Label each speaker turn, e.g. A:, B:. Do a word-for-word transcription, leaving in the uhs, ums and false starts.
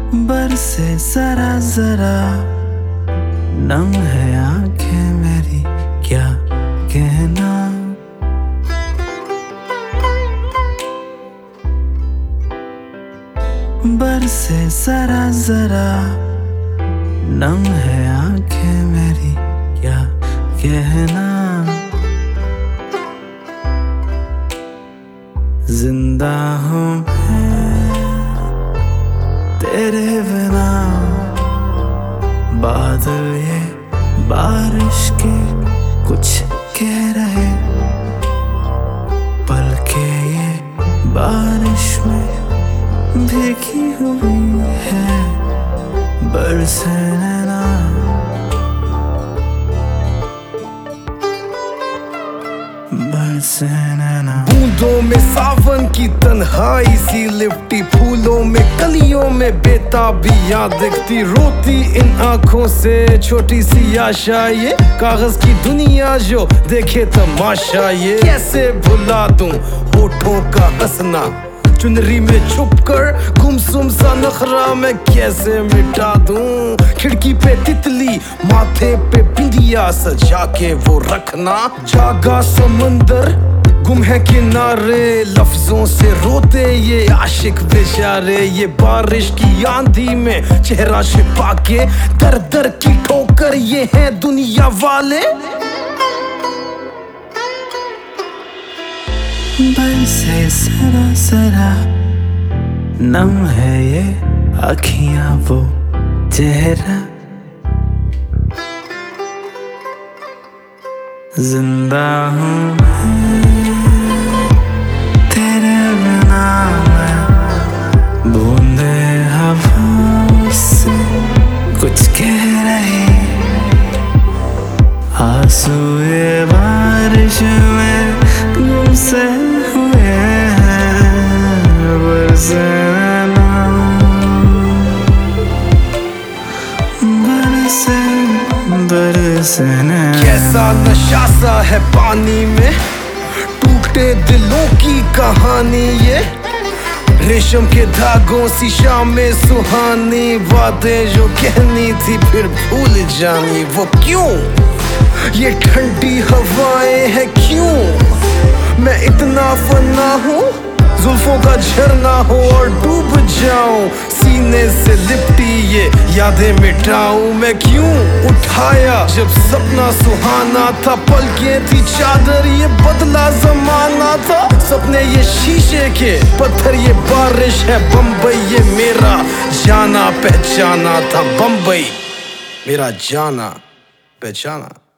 A: बरसे जरा जरा, नम है आंखें मेरी, क्या कहना। बरसे जरा जरा, नम है आंखें मेरी, क्या कहना। जिंदा हूँ मैं तेरे बिना, बादल ये बारिश के कुछ कह रहे, पलके ये बारिश में भीगी हुई है, बरसे नैना। बरसे नैना।
B: बूंदों में सावन की तन्हाई सी लिपटी, फूलों में कलियों में बेताबियां दिखती, रोती इन आंखों से छोटी सी आशा, ये कागज की दुनिया जो देखे तमाशा। ये कैसे भुला दूं होठों का हंसना, चुनरी में छुपकर गुमसुम सा नखरा मैं कैसे मिटा दूं। खिड़की पे तितली, माथे पे बिंदिया सजा के वो रखना। जागा समंदर, गुम है किनारे, लफ्जों से रोते ये आशिक बेचारे। ये बारिश की आंधी में चेहरा छिपा के, दर दर की ठोकर ये है दुनिया वाले।
A: बरसे जरा जरा, नम है ये आँखियाँ वो चेहरा। जिंदा हूँ मैं तेरे बिना, मैं बूंदे हवा से कुछ कह रही, आंसू ये बारिश में गुमसे हुए हैं, बरसे नैना। बरसे बरसे नैना।
B: कैसा नशा सा है पानी में, टूटे दिलों की कहानी ये। रेशम के धागों सी शामें सुहानी, बातें जो कहनी थी फिर भूल जानी। वो क्यों ये ठंडी हवाएं हैं, क्यों मैं इतना फना हूँ, जुल्फों का झरना हो और डूब जाऊं, सीने से लिपटी ये यादें मिटाऊं। मैं क्यों उठाया जब सपना सुहाना था, पलकें थी चादर ये बदला जमाना था। सपने ये शीशे के पत्थर, ये बारिश है बम्बई, ये मेरा जाना पहचाना था बम्बई, मेरा जाना पहचाना।